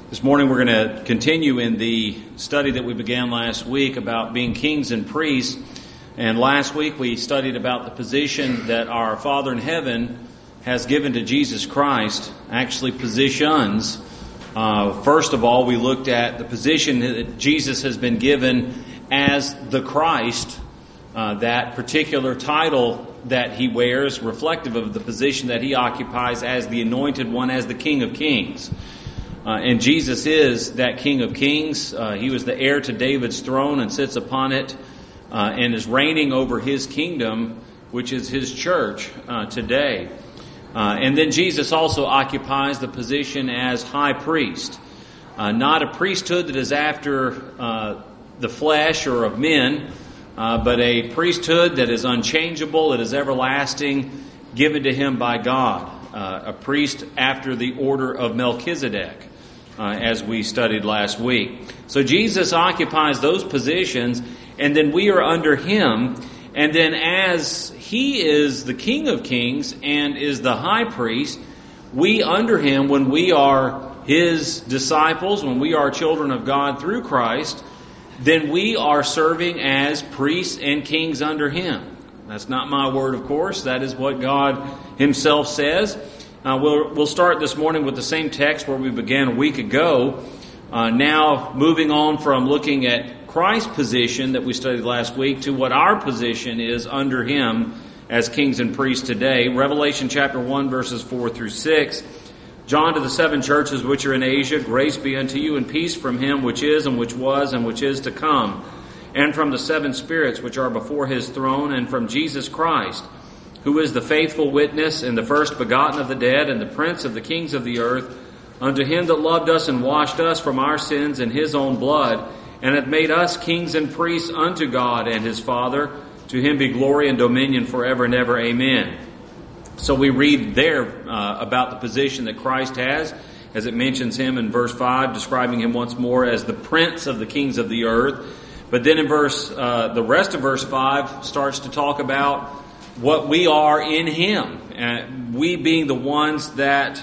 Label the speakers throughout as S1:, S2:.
S1: This morning we're going to continue in the study that we began last week about being kings and priests. And last week we studied about the position that our Father in heaven has given to Jesus Christ, actually positions. First of all, we looked at the position that Jesus has been given as the Christ, that particular title that he wears, reflective of the position that he occupies as the Anointed One, as the King of Kings. And Jesus is that King of Kings. He was the heir to David's throne and sits upon it and is reigning over his kingdom, which is his church today. And then Jesus also occupies the position as high priest. Not a priesthood that is after the flesh or of men, but a priesthood that is unchangeable, that is everlasting, given to him by God. A priest after the order of Melchizedek. As we studied last week. So Jesus occupies those positions, and then we are under him. And then as he is the King of Kings and is the high priest, we under him, when we are his disciples, when we are children of God through Christ, then we are serving as priests and kings under him. That's not my word, of course. That is what God himself says. We'll start this morning with the same text where we began a week ago. Now moving on from looking at Christ's position that we studied last week to what our position is under him as kings and priests today. Revelation chapter 1 verses 4 through 6. John to the seven churches which are in Asia, grace be unto you and peace from him which is and which was and which is to come, and from the seven spirits which are before his throne, and from Jesus Christ, who is the faithful witness and the first begotten of the dead and the prince of the kings of the earth, unto him that loved us and washed us from our sins in his own blood, and hath made us kings and priests unto God and his Father. To him be glory and dominion forever and ever. Amen. So we read there about the position that Christ has, as it mentions him in verse 5, describing him once more as the prince of the kings of the earth. But then in the rest of verse 5 starts to talk about what we are in him, we being the ones that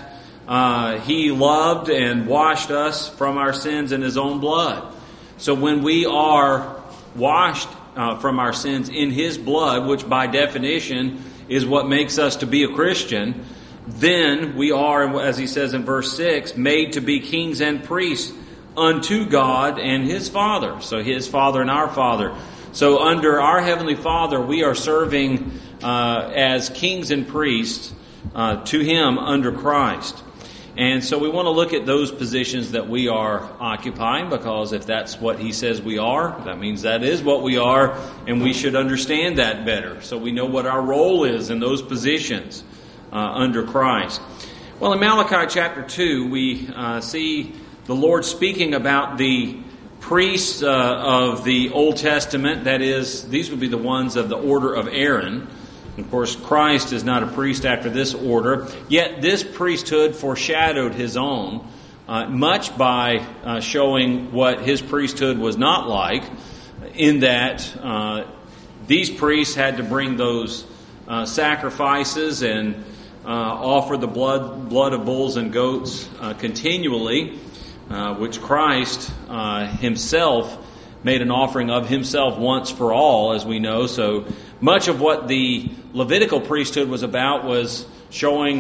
S1: he loved and washed us from our sins in his own blood. So when we are washed from our sins in his blood, which by definition is what makes us to be a Christian, then we are, as he says in verse 6, made to be kings and priests unto God and his Father. So his Father and our Father. So under our Heavenly Father, we are serving as kings and priests to him under Christ. And so we want to look at those positions that we are occupying, because if that's what he says we are, that means that is what we are, and we should understand that better, so we know what our role is in those positions under Christ. Well, in Malachi chapter 2, we see the Lord speaking about the priests of the Old Testament. That is, these would be the ones of the order of Aaron. Of course, Christ is not a priest after this order, yet this priesthood foreshadowed his own, much by showing what his priesthood was not like, in that these priests had to bring those sacrifices and offer the blood of bulls and goats continually, which Christ himself made an offering of himself once for all, as we know. So much of what the Levitical priesthood was about was showing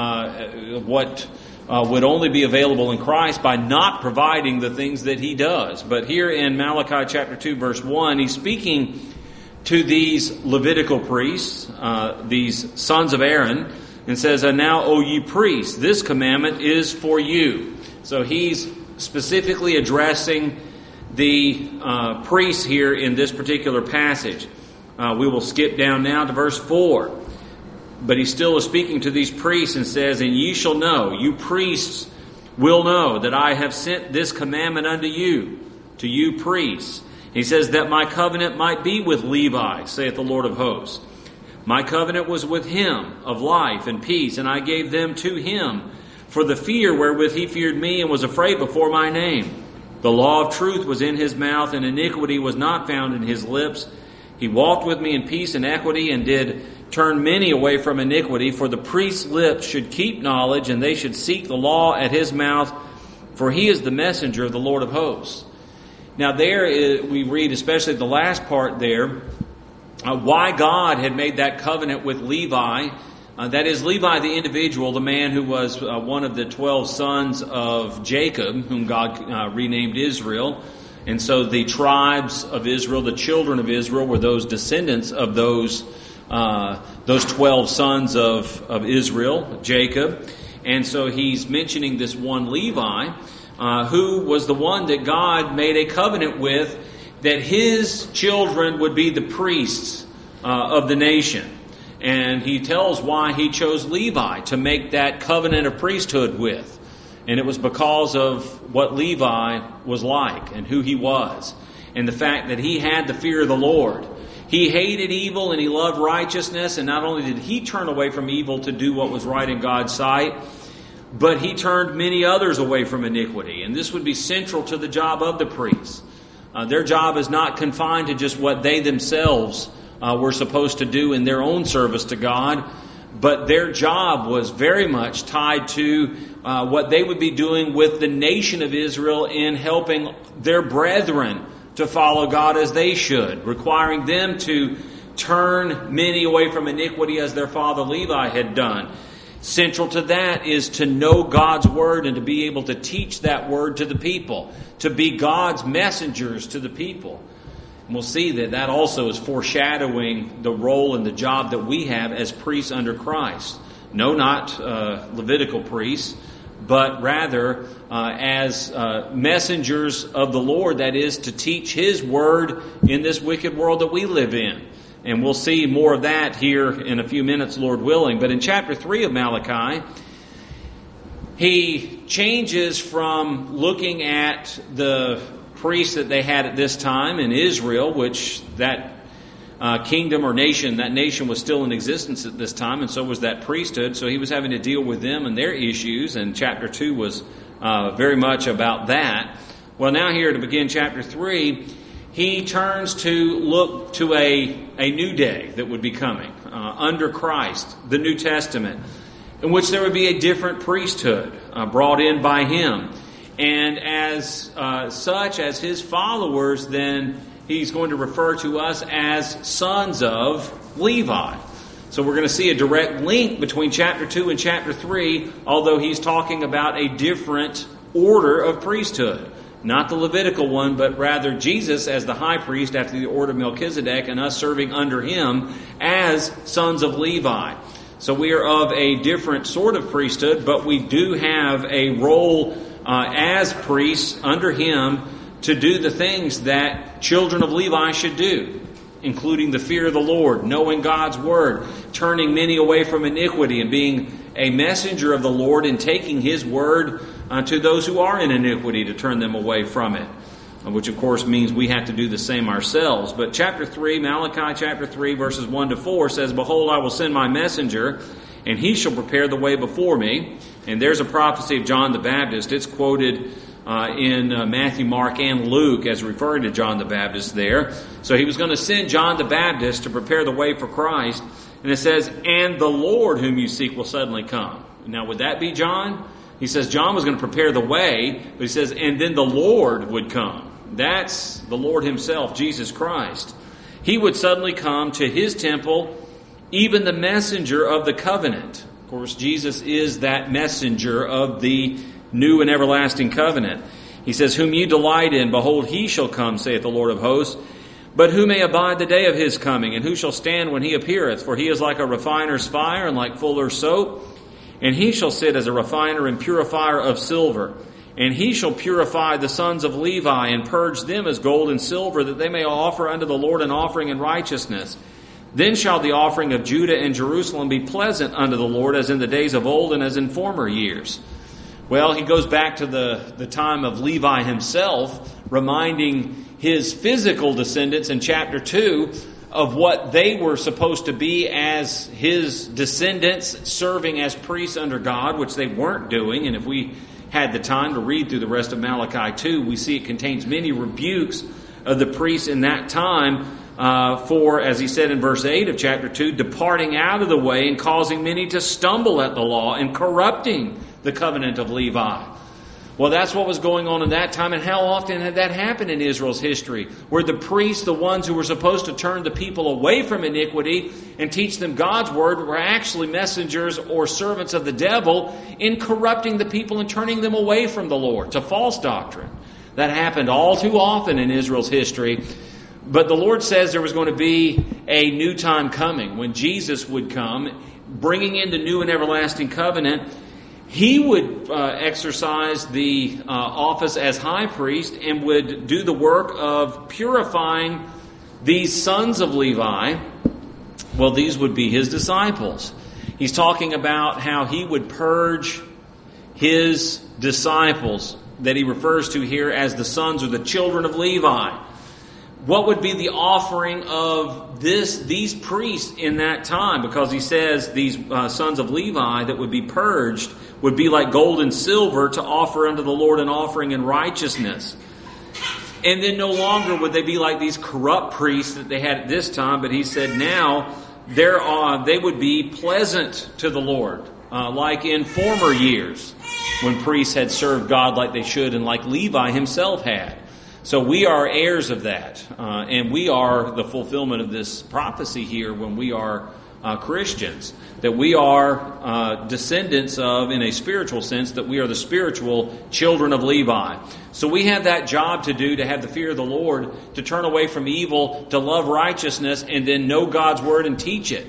S1: what would only be available in Christ by not providing the things that he does. But here in Malachi chapter 2 verse 1, he's speaking to these Levitical priests, these sons of Aaron, and says, "And now, O ye priests, this commandment is for you." So he's specifically addressing the priests here in this particular passage. We will skip down now to verse 4. But he still is speaking to these priests and says, "And ye shall know, you priests will know, that I have sent this commandment unto you, to you priests." He says, "That my covenant might be with Levi, saith the Lord of hosts. My covenant was with him of life and peace, and I gave them to him for the fear wherewith he feared me and was afraid before my name. The law of truth was in his mouth, and iniquity was not found in his lips. He walked with me in peace and equity, and did turn many away from iniquity. For the priest's lips should keep knowledge, and they should seek the law at his mouth, for he is the messenger of the Lord of hosts. Now we read, especially the last part there, why God had made that covenant with Levi. That is, Levi the individual, the man who was one of the 12 sons of Jacob, whom God renamed Israel. And so the tribes of Israel, the children of Israel, were those descendants of those 12 sons of Israel, Jacob. And so he's mentioning this one Levi, who was the one that God made a covenant with, that his children would be the priests of the nation. And he tells why he chose Levi to make that covenant of priesthood with. And it was because of what Levi was like and who he was, and the fact that he had the fear of the Lord. He hated evil and he loved righteousness, and not only did he turn away from evil to do what was right in God's sight, but he turned many others away from iniquity. And this would be central to the job of the priests. Their job is not confined to just what they themselves were supposed to do in their own service to God, but their job was very much tied to what they would be doing with the nation of Israel in helping their brethren to follow God as they should, requiring them to turn many away from iniquity as their father Levi had done. Central to that is to know God's Word and to be able to teach that Word to the people, to be God's messengers to the people. And we'll see that also is foreshadowing the role and the job that we have as priests under Christ. No, not Levitical priests, but rather as messengers of the Lord, that is, to teach His Word in this wicked world that we live in. And we'll see more of that here in a few minutes, Lord willing. But in chapter 3 of Malachi, he changes from looking at the priests that they had at this time in Israel, which that kingdom or nation, that nation was still in existence at this time, and so was that priesthood. So he was having to deal with them and their issues, and chapter 2 was very much about that. Well, now here to begin chapter 3, he turns to look to a new day that would be coming under Christ, the New Testament, in which there would be a different priesthood brought in by him. And as such, as his followers, then he's going to refer to us as sons of Levi. So we're going to see a direct link between chapter 2 and chapter 3, although he's talking about a different order of priesthood. Not the Levitical one, but rather Jesus as the high priest after the order of Melchizedek, and us serving under him as sons of Levi. So we are of a different sort of priesthood, but we do have a role as priests under him to do the things that children of Levi should do, including the fear of the Lord, knowing God's Word, turning many away from iniquity, and being a messenger of the Lord and taking His Word to those who are in iniquity to turn them away from it, which of course means we have to do the same ourselves. But chapter 3, Malachi chapter 3, verses 1 to 4 says, "Behold, I will send my messenger, and he shall prepare the way before me." And there's a prophecy of John the Baptist. It's quoted in Matthew, Mark, and Luke as referring to John the Baptist there. So he was going to send John the Baptist to prepare the way for Christ. And it says, "And the Lord whom you seek will suddenly come." Now, would that be John? He says John was going to prepare the way, but he says, and then the Lord would come. That's the Lord himself, Jesus Christ. He would suddenly come to his temple, even the messenger of the covenant. Of course, Jesus is that messenger of the new and everlasting covenant. He says, "Whom ye delight in, behold, he shall come, saith the Lord of hosts. But who may abide the day of his coming? And who shall stand when he appeareth? For he is like a refiner's fire, and like fuller's soap. And he shall sit as a refiner and purifier of silver. And he shall purify the sons of Levi, and purge them as gold and silver, that they may offer unto the Lord an offering in righteousness. Then shall the offering of Judah and Jerusalem be pleasant unto the Lord, as in the days of old and as in former years." Well, he goes back to the time of Levi himself, reminding his physical descendants in chapter 2 of what they were supposed to be as his descendants, serving as priests under God, which they weren't doing. And if we had the time to read through the rest of Malachi 2, we see it contains many rebukes of the priests in that time for, as he said in verse 8 of chapter 2, departing out of the way and causing many to stumble at the law and corrupting the covenant of Levi. Well, that's what was going on in that time, and how often had that happened in Israel's history, where the priests, the ones who were supposed to turn the people away from iniquity and teach them God's word, were actually messengers or servants of the devil in corrupting the people and turning them away from the Lord to false doctrine. That happened all too often in Israel's history. But the Lord says there was going to be a new time coming when Jesus would come, bringing in the new and everlasting covenant. He would exercise the office as high priest and would do the work of purifying these sons of Levi. Well, these would be his disciples. He's talking about how he would purge his disciples, that he refers to here as the sons or the children of Levi. What would be the offering of these priests in that time? Because he says these sons of Levi that would be purged would be like gold and silver to offer unto the Lord an offering in righteousness. And then no longer would they be like these corrupt priests that they had at this time, but he said now they would be pleasant to the Lord, like in former years when priests had served God like they should and like Levi himself had. So we are heirs of that, and we are the fulfillment of this prophecy here when we are Christians, that we are descendants of, in a spiritual sense, that we are the spiritual children of Levi. So we have that job to do, to have the fear of the Lord, to turn away from evil, to love righteousness, and then know God's word and teach it.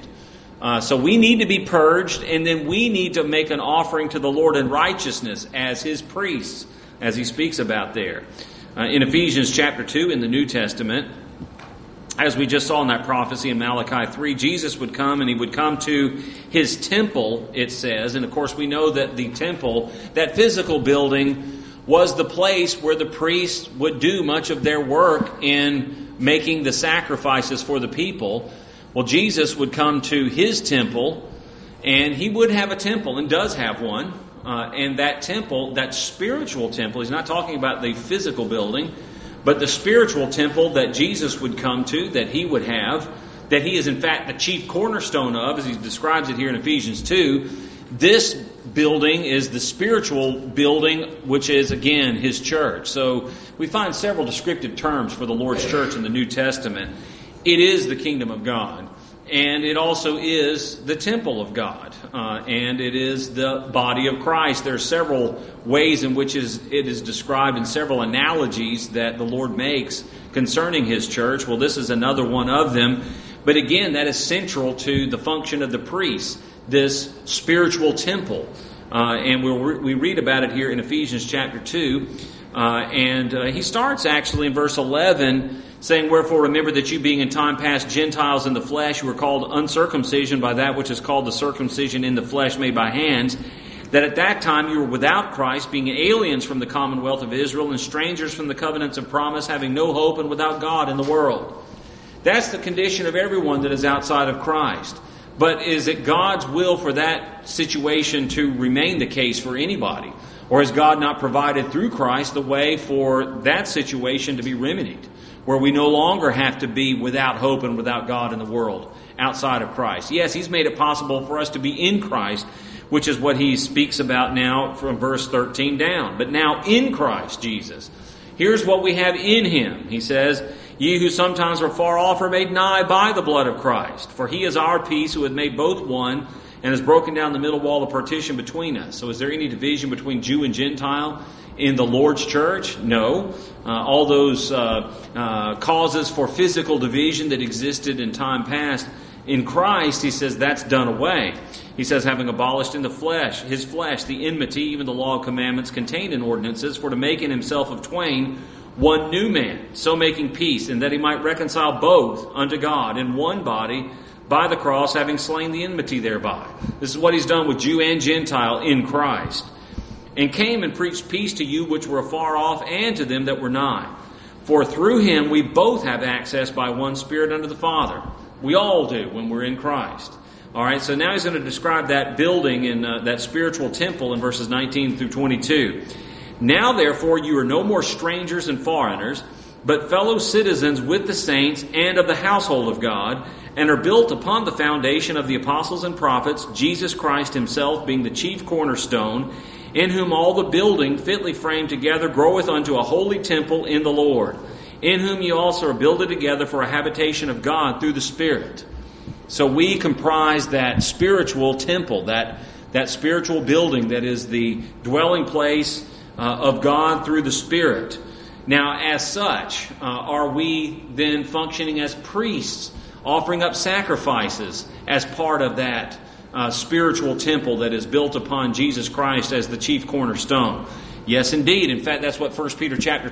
S1: So we need to be purged, and then we need to make an offering to the Lord in righteousness as his priests, as he speaks about there. In Ephesians chapter 2 in the New Testament, as we just saw in that prophecy in Malachi 3, Jesus would come and he would come to his temple, it says. And of course we know that the temple, that physical building, was the place where the priests would do much of their work in making the sacrifices for the people. Well, Jesus would come to his temple, and he would have a temple, and does have one. And that temple, that spiritual temple, he's not talking about the physical building, but the spiritual temple that Jesus would come to, that he would have, that he is in fact the chief cornerstone of, as he describes it here in Ephesians 2. This building is the spiritual building, which is, again, his church. So we find several descriptive terms for the Lord's church in the New Testament. It is the kingdom of God. And it also is the temple of God. And it is the body of Christ. There are several ways in which it is described, in several analogies that the Lord makes concerning his church. Well, this is another one of them. But again, that is central to the function of the priest, this spiritual temple. And we read about it here in Ephesians chapter 2. And he starts actually in verse 11, saying, "Wherefore remember that you being in time past Gentiles in the flesh, you were called uncircumcision by that which is called the circumcision in the flesh made by hands, that at that time you were without Christ, being aliens from the commonwealth of Israel, and strangers from the covenants of promise, having no hope and without God in the world." That's the condition of everyone that is outside of Christ. But is it God's will for that situation to remain the case for anybody? Or has God not provided through Christ the way for that situation to be remedied, where we no longer have to be without hope and without God in the world outside of Christ? Yes, he's made it possible for us to be in Christ, which is what he speaks about now from verse 13 down. But now in Christ Jesus, here's what we have in him. He says, "Ye who sometimes were far off are made nigh by the blood of Christ. For he is our peace, who hath made both one, and has broken down the middle wall of partition between us." So is there any division between Jew and Gentile in the Lord's church? No. All those causes for physical division that existed in time past, in Christ, he says that's done away. He says, having abolished in the flesh, his flesh, the enmity, even the law of commandments contained in ordinances, for to make in himself of twain one new man, so making peace, and that he might reconcile both unto God in one body by the cross, having slain the enmity thereby. This is what he's done with Jew and Gentile in Christ. And came and preached peace to you which were afar off, and to them that were nigh. For through him we both have access by one Spirit unto the Father. We all do when we're in Christ. All right, so now he's going to describe that building in that spiritual temple in verses 19 through 22. "Now therefore you are no more strangers and foreigners, but fellow citizens with the saints and of the household of God, and are built upon the foundation of the apostles and prophets, Jesus Christ himself being the chief cornerstone, in whom all the building fitly framed together groweth unto a holy temple in the Lord, in whom ye also are builded together for a habitation of God through the Spirit. So we comprise that spiritual temple, that spiritual building that is the dwelling place of God through the Spirit. Now, as such, are we then functioning as priests, offering up sacrifices as part of that spiritual temple that is built upon Jesus Christ as the chief cornerstone? Yes, indeed. In fact, that's what 1 Peter chapter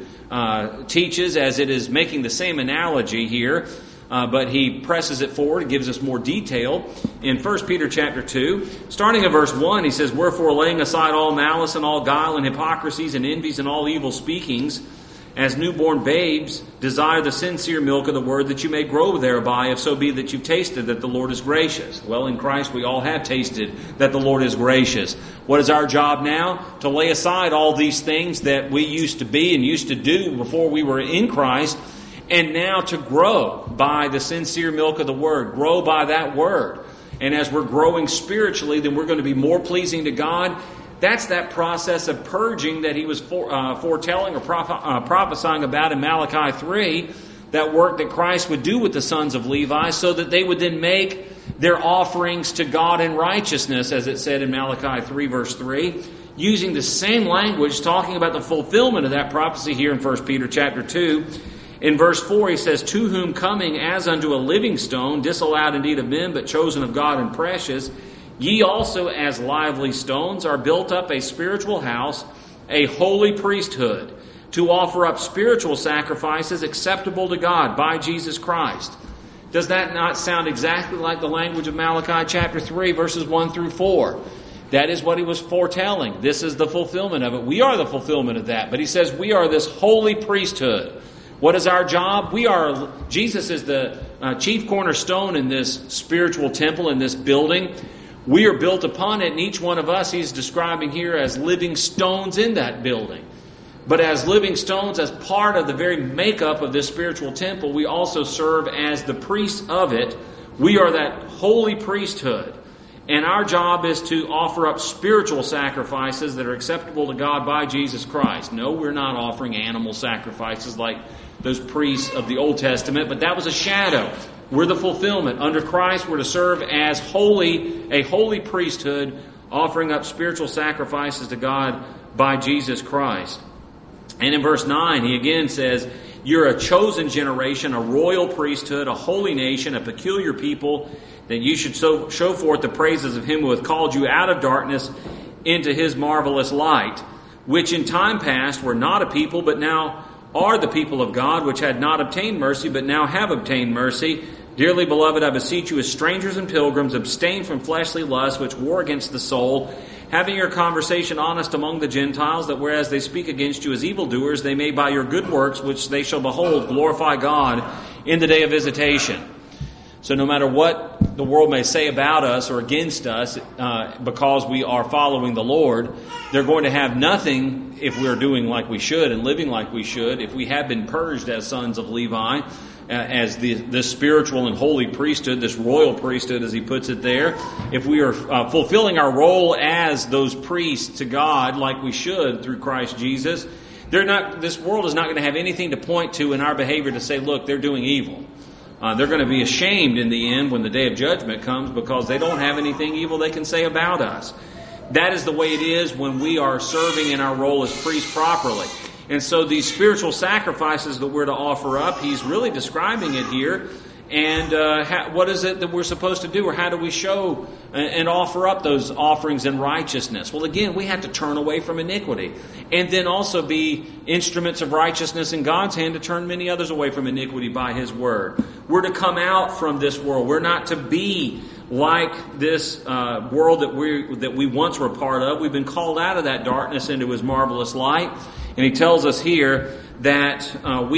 S1: 2 teaches, as it is making the same analogy here. But he presses it forward, gives us more detail. In 1 Peter chapter 2, starting at verse 1, he says, Wherefore, laying aside all malice and all guile and hypocrisies and envies and all evil speakings, as newborn babes, desire the sincere milk of the word, that you may grow thereby, if so be that you've tasted that the Lord is gracious. Well, in Christ we all have tasted that the Lord is gracious. What is our job now? To lay aside all these things that we used to be and used to do before we were in Christ, and now to grow by the sincere milk of the Word. Grow by that Word. And as we're growing spiritually, then we're going to be more pleasing to God. That's that process of purging that he was foretelling or prophesying about in Malachi 3. That work that Christ would do with the sons of Levi, so that they would then make their offerings to God in righteousness, as it said in Malachi 3 verse 3. Using the same language, talking about the fulfillment of that prophecy here in 1 Peter chapter 2. In verse 4, he says, To whom coming as unto a living stone, disallowed indeed of men, but chosen of God and precious, ye also as lively stones are built up a spiritual house, a holy priesthood, to offer up spiritual sacrifices acceptable to God by Jesus Christ. Does that not sound exactly like the language of Malachi chapter 3, verses 1 through 4? That is what he was foretelling. This is the fulfillment of it. We are the fulfillment of that. But he says we are this holy priesthood. What is our job? Jesus is the chief cornerstone in this spiritual temple, in this building. We are built upon it, and each one of us he's describing here as living stones in that building. But as living stones, as part of the very makeup of this spiritual temple, we also serve as the priests of it. We are that holy priesthood. And our job is to offer up spiritual sacrifices that are acceptable to God by Jesus Christ. No, we're not offering animal sacrifices like those priests of the Old Testament, but that was a shadow. We're the fulfillment. Under Christ, we're to serve as a holy priesthood, offering up spiritual sacrifices to God by Jesus Christ. And in verse 9, he again says, You're a chosen generation, a royal priesthood, a holy nation, a peculiar people, that you should show forth the praises of him who hath called you out of darkness into his marvelous light, which in time past were not a people, but now are the people of God, which had not obtained mercy, but now have obtained mercy. Dearly beloved, I beseech you as strangers and pilgrims, abstain from fleshly lusts which war against the soul, having your conversation honest among the Gentiles, that whereas they speak against you as evildoers, they may by your good works, which they shall behold, glorify God in the day of visitation. So no matter what the world may say about us or against us, because we are following the Lord, they're going to have nothing if we're doing like we should and living like we should, if we have been purged as sons of Levi, as this spiritual and holy priesthood, this royal priesthood as he puts it there. If we are fulfilling our role as those priests to God like we should through Christ Jesus, this world is not going to have anything to point to in our behavior to say, look, they're doing evil. They're going to be ashamed in the end when the day of judgment comes, because they don't have anything evil they can say about us. That is the way it is when we are serving in our role as priests properly. And so these spiritual sacrifices that we're to offer up, he's really describing it here. And what is it that we're supposed to do, or how do we show and offer up those offerings in righteousness? Well, again, we have to turn away from iniquity, and then also be instruments of righteousness in God's hand to turn many others away from iniquity by his word. We're to come out from this world. We're not to be like this world that we once were a part of. We've been called out of that darkness into his marvelous light. And he tells us here that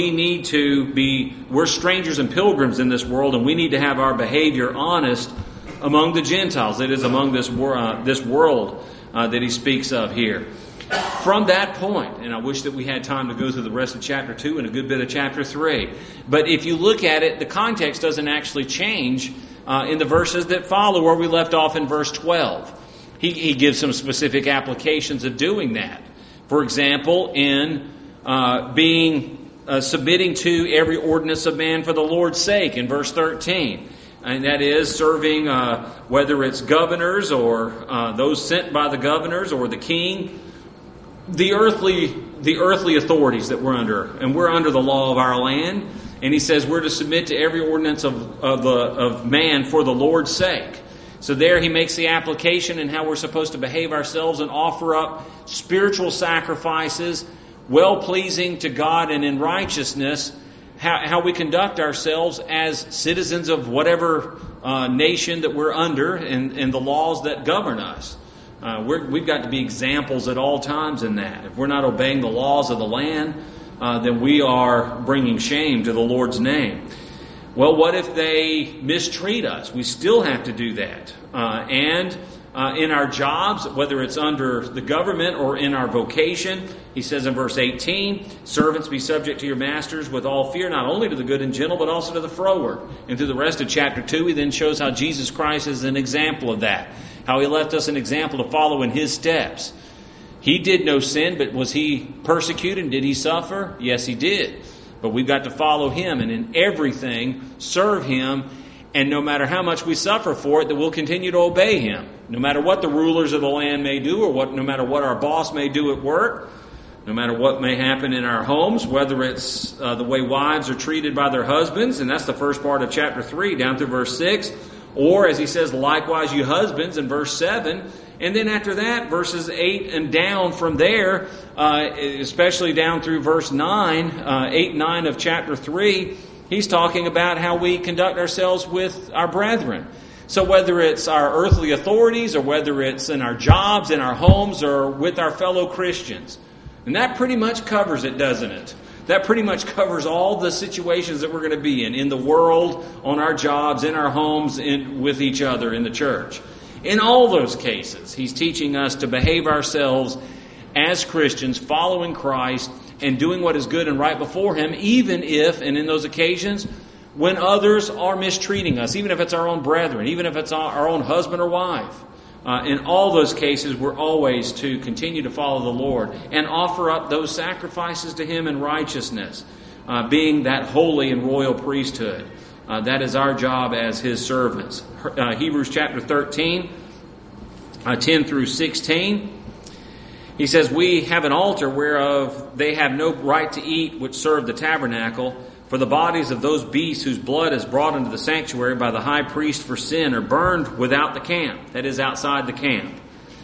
S1: we're strangers and pilgrims in this world, and we need to have our behavior honest among the Gentiles. It is among this world that he speaks of here. From that point, and I wish that we had time to go through the rest of chapter 2 and a good bit of chapter 3. But if you look at it, the context doesn't actually change in the verses that follow, where we left off in verse 12. he gives some specific applications of doing that. For example, in submitting to every ordinance of man for the Lord's sake in verse 13. And that is serving, whether it's governors or those sent by the governors or the king, the earthly authorities that we're under. And we're under the law of our land. And he says we're to submit to every ordinance of man for the Lord's sake. So there he makes the application in how we're supposed to behave ourselves and offer up spiritual sacrifices, well-pleasing to God and in righteousness, how we conduct ourselves as citizens of whatever nation that we're under and the laws that govern us. We've got to be examples at all times in that. If we're not obeying the laws of the land, then we are bringing shame to the Lord's name. Well, what if they mistreat us? We still have to do that. And in our jobs, whether it's under the government or in our vocation, he says in verse 18, servants, be subject to your masters with all fear, not only to the good and gentle, but also to the froward. And through the rest of chapter 2, he then shows how Jesus Christ is an example of that. How he left us an example to follow in his steps. He did no sin, but was he persecuted? Did he suffer? Yes, he did. But we've got to follow him and in everything serve him. And no matter how much we suffer for it, that we'll continue to obey him. No matter what the rulers of the land may do, or no matter what our boss may do at work, no matter what may happen in our homes, whether it's the way wives are treated by their husbands, and that's the first part of chapter 3 down through verse 6, or as he says, likewise you husbands in verse 7, and then after that, verses 8 and down from there, especially down through verse 9, 8 and 9 of chapter 3, he's talking about how we conduct ourselves with our brethren. So whether it's our earthly authorities or whether it's in our jobs, in our homes, or with our fellow Christians. And that pretty much covers it, doesn't it? That pretty much covers all the situations that we're going to be in the world, on our jobs, in our homes, with each other, in the church. In all those cases, he's teaching us to behave ourselves as Christians, following Christ, and doing what is good and right before him, even if, and in those occasions, when others are mistreating us, even if it's our own brethren, even if it's our own husband or wife. In all those cases, we're always to continue to follow the Lord and offer up those sacrifices to him in righteousness, being that holy and royal priesthood. That is our job as his servants. Hebrews chapter 13, 10 through 16. He says, we have an altar whereof they have no right to eat which serve the tabernacle, for the bodies of those beasts whose blood is brought into the sanctuary by the high priest for sin are burned without the camp, that is, outside the camp.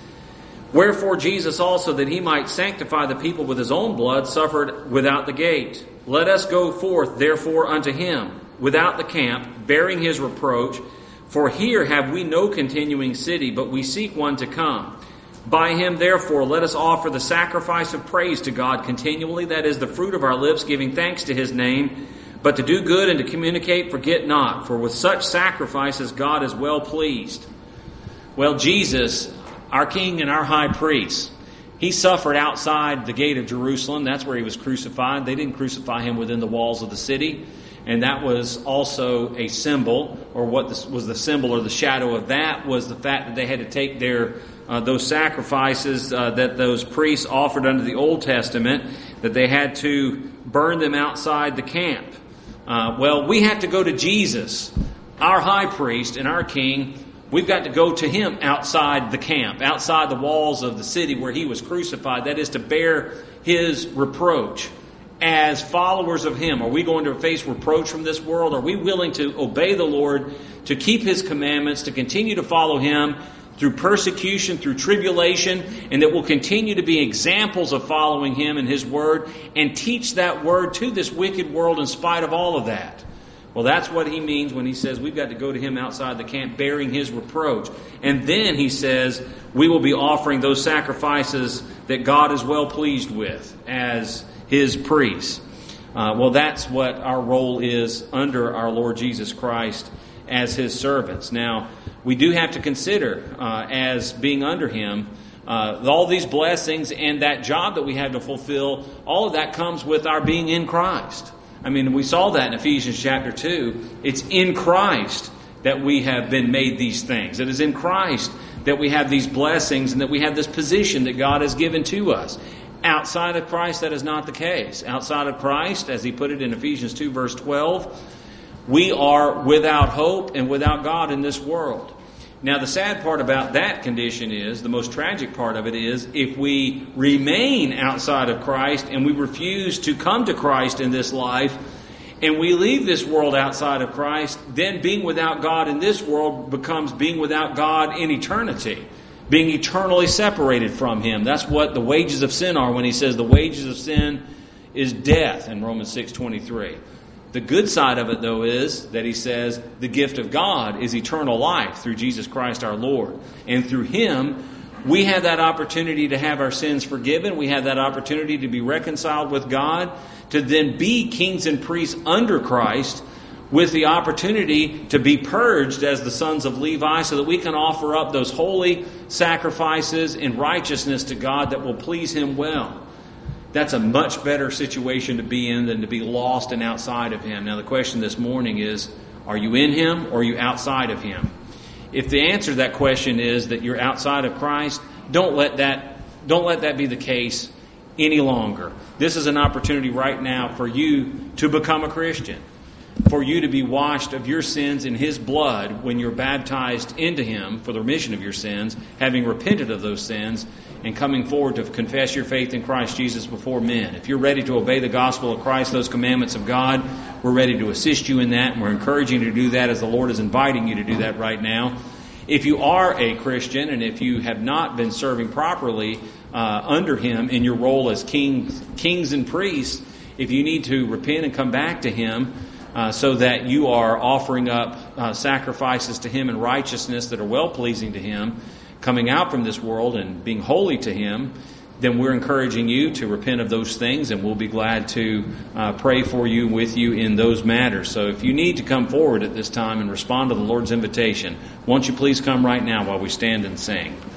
S1: Wherefore Jesus also, that he might sanctify the people with his own blood, suffered without the gate. Let us go forth therefore unto him, without the camp, bearing his reproach. For here have we no continuing city, but we seek one to come. By him, therefore, let us offer the sacrifice of praise to God continually, that is, the fruit of our lips, giving thanks to his name. But to do good and to communicate, forget not, for with such sacrifices God is well pleased. Well, Jesus, our King and our High Priest, he suffered outside the gate of Jerusalem. That's where he was crucified. They didn't crucify him within the walls of the city. And that was also a symbol, or what was the symbol or the shadow of that was the fact that they had to take those sacrifices that those priests offered under the Old Testament, that they had to burn them outside the camp. Well, we have to go to Jesus, our high priest and our king. We've got to go to him outside the camp, outside the walls of the city where he was crucified. That is to bear his reproach. As followers of him, are we going to face reproach from this world? Are we willing to obey the Lord, to keep his commandments, to continue to follow him through persecution, through tribulation, and that will continue to be examples of following him and his word and teach that word to this wicked world in spite of all of that? Well, that's what he means when he says we've got to go to him outside the camp bearing his reproach. And then he says we will be offering those sacrifices that God is well pleased with as his priests. Well, that's what our role is under our Lord Jesus Christ as his servants. Now, we do have to consider as being under him all these blessings and that job that we have to fulfill. All of that comes with our being in Christ. I mean, we saw that in Ephesians chapter 2. It's in Christ that we have been made these things. It is in Christ that we have these blessings and that we have this position that God has given to us. Outside of Christ, that is not the case. Outside of Christ, as he put it in Ephesians 2, verse 12, we are without hope and without God in this world. Now, the sad part about that condition is, the most tragic part of it is, if we remain outside of Christ and we refuse to come to Christ in this life, and we leave this world outside of Christ, then being without God in this world becomes being without God in eternity, being eternally separated from Him. That's what the wages of sin are when he says the wages of sin is death in Romans 6:23. The good side of it, though, is that he says the gift of God is eternal life through Jesus Christ our Lord. And through Him, we have that opportunity to have our sins forgiven. We have that opportunity to be reconciled with God, to then be kings and priests under Christ, with the opportunity to be purged as the sons of Levi, so that we can offer up those holy sacrifices in righteousness to God that will please Him well. That's a much better situation to be in than to be lost and outside of Him. Now the question this morning is, are you in Him or are you outside of Him? If the answer to that question is that you're outside of Christ, don't let that be the case any longer. This is an opportunity right now for you to become a Christian, for you to be washed of your sins in His blood when you're baptized into Him for the remission of your sins, having repented of those sins, and coming forward to confess your faith in Christ Jesus before men. If you're ready to obey the gospel of Christ, those commandments of God, we're ready to assist you in that, and we're encouraging you to do that as the Lord is inviting you to do that right now. If you are a Christian, and if you have not been serving properly under Him in your role as kings and priests, if you need to repent and come back to Him, so that you are offering up sacrifices to Him in righteousness that are well-pleasing to Him, coming out from this world and being holy to Him, then we're encouraging you to repent of those things, and we'll be glad to pray for you, with you in those matters. So if you need to come forward at this time and respond to the Lord's invitation, won't you please come right now while we stand and sing.